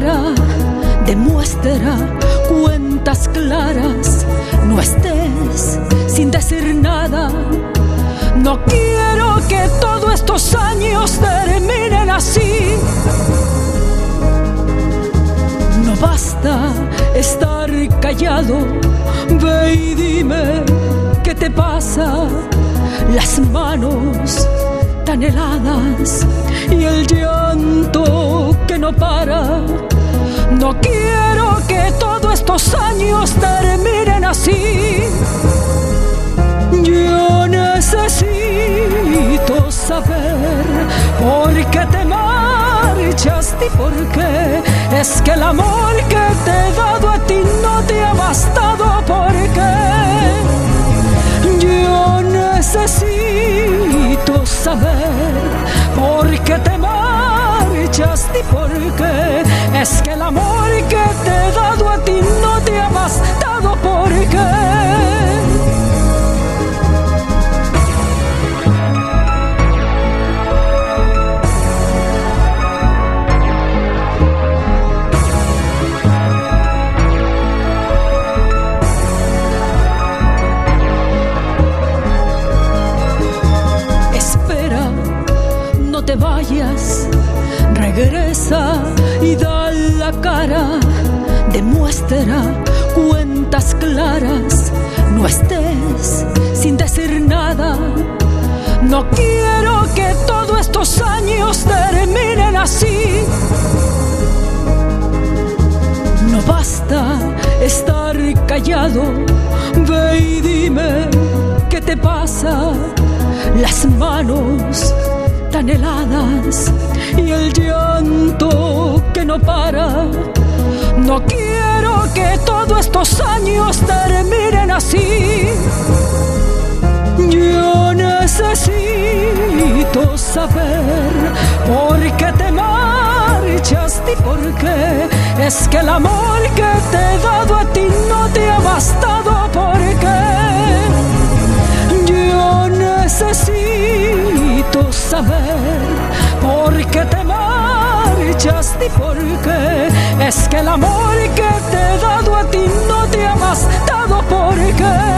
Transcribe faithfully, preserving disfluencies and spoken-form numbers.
cara demuestra cuentas claras. No estés sin decir nada. No quiero que todos estos años terminen así. No basta estar callado. Ve y dime qué te pasa. Las manos tan heladas y el llanto que no para. No quiero que todos estos años terminen así. Yo necesito saber por qué te marchaste y por qué es que el amor que te he dado a ti no te ha bastado. ¿Por qué? Yo necesito saber por qué te marchaste y por qué es que el amor que te he dado a ti no te ha bastado. ¿Por qué? No te vayas, regresa y da la cara. Demuestra cuentas claras. No estés sin decir nada. No quiero que todos estos años terminen así. No basta estar callado. Ve y dime qué te pasa. Las manos tan heladas y el llanto que no para. No quiero que todos estos años terminen así. Yo necesito saber por qué te marchaste y por qué es que el amor que te he dado a ti no te ha bastado. ¿Por qué? Yo necesito saber por qué te marchaste y por qué es que el amor que te he dado a ti no te ha bastado. ¿Por qué?